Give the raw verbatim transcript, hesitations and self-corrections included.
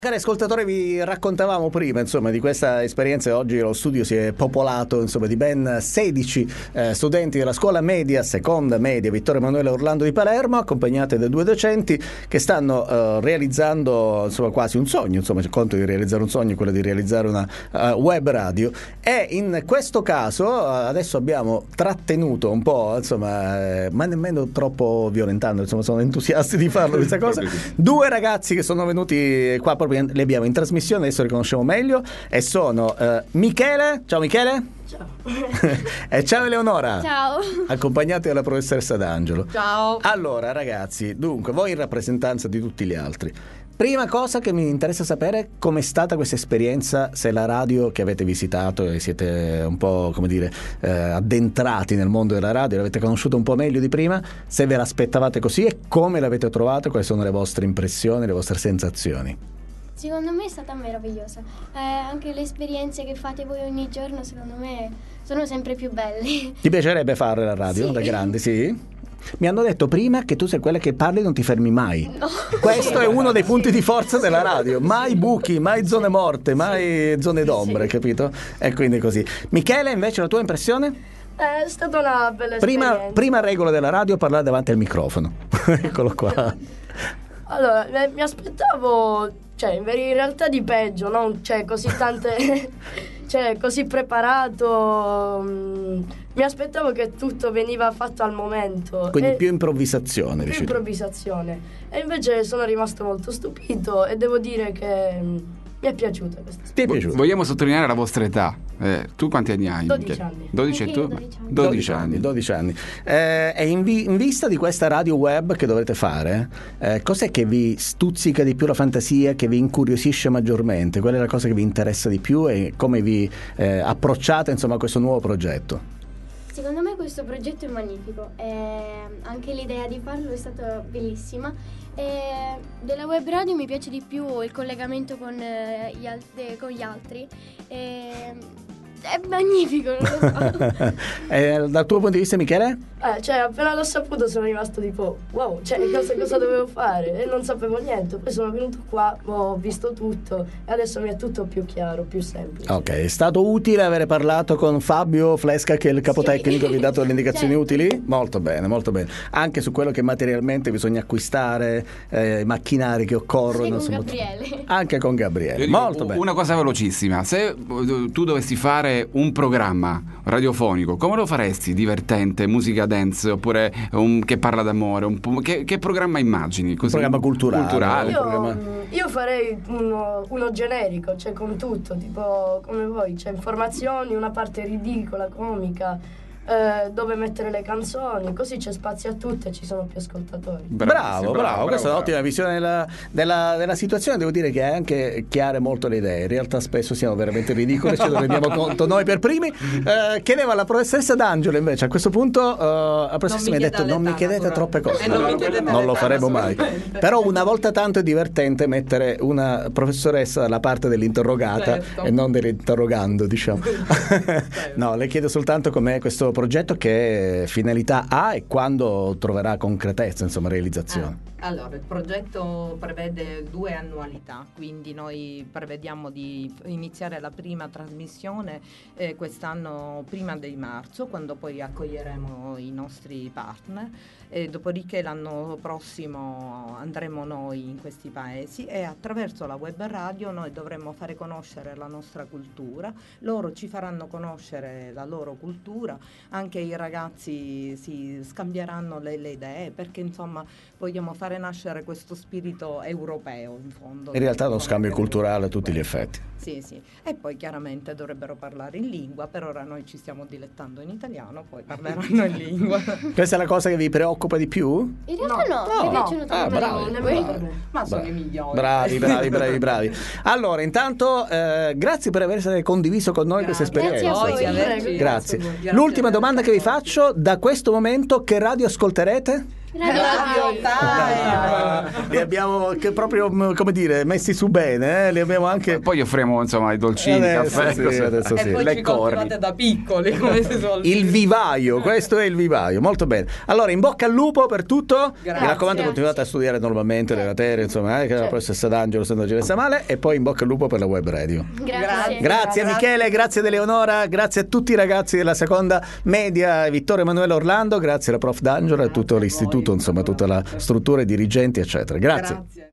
Cari ascoltatori, vi raccontavamo prima insomma di questa esperienza. Oggi lo studio si è popolato insomma di ben sedici eh, studenti della scuola media, seconda media Vittorio Emanuele Orlando di Palermo, accompagnati da due docenti che stanno eh, realizzando insomma quasi un sogno, insomma c'è conto di realizzare un sogno, quello di realizzare una uh, web radio. E in questo caso uh, adesso abbiamo trattenuto un po', insomma, eh, ma nemmeno troppo violentando, insomma sono entusiasti di farlo questa cosa, due ragazzi che sono venuti qua proprio, li abbiamo in trasmissione, adesso li conosciamo meglio e sono uh, Michele, ciao Michele. Ciao. E ciao Eleonora. Ciao. Accompagnati dalla professoressa D'Angelo. Ciao. Allora ragazzi, dunque voi in rappresentanza di tutti gli altri, prima cosa che mi interessa sapere com'è stata questa esperienza, se la radio che avete visitato e siete un po', come dire, eh, addentrati nel mondo della radio, l'avete conosciuta un po' meglio di prima, se ve l'aspettavate così e come l'avete trovata, quali sono le vostre impressioni, le vostre sensazioni. Secondo me è stata meravigliosa. Eh, anche le esperienze che fate voi ogni giorno, secondo me, sono sempre più belle. Ti piacerebbe fare la radio Sì. da grande, sì? Mi hanno detto prima che tu sei quella che parli e non ti fermi mai. No. Questo è uno dei punti di forza della radio. Mai buchi, mai zone morte, mai zone d'ombre, Sì. capito? E quindi così. Michele, invece, la tua impressione? È stata una bella Prima, esperienza. prima regola della radio, parlare davanti al microfono. Eccolo qua. Allora, eh, mi aspettavo, cioè in ver- in realtà di peggio, non cioè così tante cioè così preparato. mm, mi aspettavo che tutto veniva fatto al momento. Quindi E- più improvvisazione, più dici. improvvisazione. E invece sono rimasto molto stupito e devo dire che mm, mi è piaciuta questa Ti è Vo- piaciuto? Vogliamo sottolineare la vostra età. Eh, tu quanti anni hai? dodici Michele? anni. dodici e Anche io tu? dodici anni. dodici anni. dodici anni. Eh, e in, vi- in vista di questa radio web che dovrete fare, eh, cos'è che vi stuzzica di più la fantasia, che vi incuriosisce maggiormente? Qual è la cosa che vi interessa di più e come vi eh, approcciate insomma a questo nuovo progetto? Secondo me questo progetto è magnifico. Eh, anche l'idea di farlo è stata bellissima. Eh, della web radio mi piace di più il collegamento con, eh, gli, al- eh, con gli altri. Eh, è magnifico, non lo so. Eh, dal tuo punto di vista, Michele? Eh, cioè appena l'ho saputo sono rimasto tipo wow, cioè cosa, cosa dovevo fare? E non sapevo niente. Poi sono venuto qua, ho visto tutto e adesso mi è tutto più chiaro, più semplice. Ok, è stato utile avere parlato con Fabio Flesca, che è il capotecnico, Sì. vi ha dato delle indicazioni Certo. utili? Molto bene, molto bene. Anche su quello che materialmente bisogna acquistare, eh, macchinari che occorrono. Anche con insomma, Gabriele. Anche con Gabriele, Io dico molto u- bene. Una cosa velocissima, se eh, tu dovessi fare un programma radiofonico, come lo faresti? Divertente, musica dance, oppure un, che parla d'amore? Un po', che, che programma immagini? Così? Un programma culturale. Culturale. Un Io, programma- mm, io farei uno, uno generico, cioè con tutto, tipo come voi, c'è informazioni, una parte ridicola, comica, eh, dove mettere le canzoni, così c'è spazio a tutte e ci sono più ascoltatori. Bravo, bravo, questa è un'ottima visione della, della, della situazione. Devo dire che è anche chiare molto le idee. In realtà spesso siamo veramente ridicoli, ce ne rendiamo conto noi per primi. Eh, chiedeva alla professoressa D'Angelo invece a questo punto, eh, la professoressa mi ha detto non mi chiedete troppe cose. E non mi chiedete Non lo l'età, faremo mai. assolutamente. Però una volta tanto è divertente mettere una professoressa dalla parte dell'interrogata Certo. e non dell'interrogando, diciamo. No, le chiedo soltanto com'è questo progetto, che finalità ha e quando troverà concretezza, insomma, realizzazione. Ah, allora, il progetto prevede due annualità, quindi noi prevediamo di iniziare la prima trasmissione eh, quest'anno prima di marzo, quando poi accoglieremo i nostri partner, e dopodiché l'anno prossimo andremo noi in questi paesi e attraverso la web radio noi dovremo fare conoscere la nostra cultura, loro ci faranno conoscere la loro cultura, anche i ragazzi si scambieranno le, le idee, perché insomma vogliamo fare nascere questo spirito europeo in fondo. In realtà è uno scambio culturale a tutti gli effetti. Sì, sì. E poi chiaramente dovrebbero parlare in lingua, per ora noi ci stiamo dilettando in italiano, poi parleranno in lingua. Questa è la cosa che vi preoccupa di più? In realtà no, No, mi no. piacciono Ah, tanto. bravi, nemmeno bravi. per me. Ma sono Bravi. i migliori. Bravi, bravi, bravi, bravi. Allora, intanto, eh, grazie per aver condiviso con noi questa Grazie. esperienza. Grazie a voi. Averci- Grazie. Grazie a voi. Grazie L'ultima per domanda che vi averci faccio: da questo momento che radio ascolterete? Radio Dai. Li abbiamo che proprio, come dire, messi su bene, eh? Li abbiamo anche... Poi gli offriamo insomma i dolcini, Adesso caffè, sì, così. adesso sì. E poi Le ci corni. coltivate da piccoli, come si suol Il dire. vivaio, questo è il vivaio, molto bene. Allora, in bocca al lupo per tutto. Grazie. Mi raccomando, Grazie. continuate a studiare normalmente le materie, insomma, eh, che la professoressa D'Angelo se non ci resta male. E poi in bocca al lupo per la web radio. Grazie. Grazie Michele, grazie Eleonora, grazie a tutti i ragazzi della seconda media, Vittorio Emanuele Orlando, grazie alla prof D'Angelo e a tutto l'istituto, insomma, tutta la struttura, i dirigenti, eccetera. Grazie. Grazie.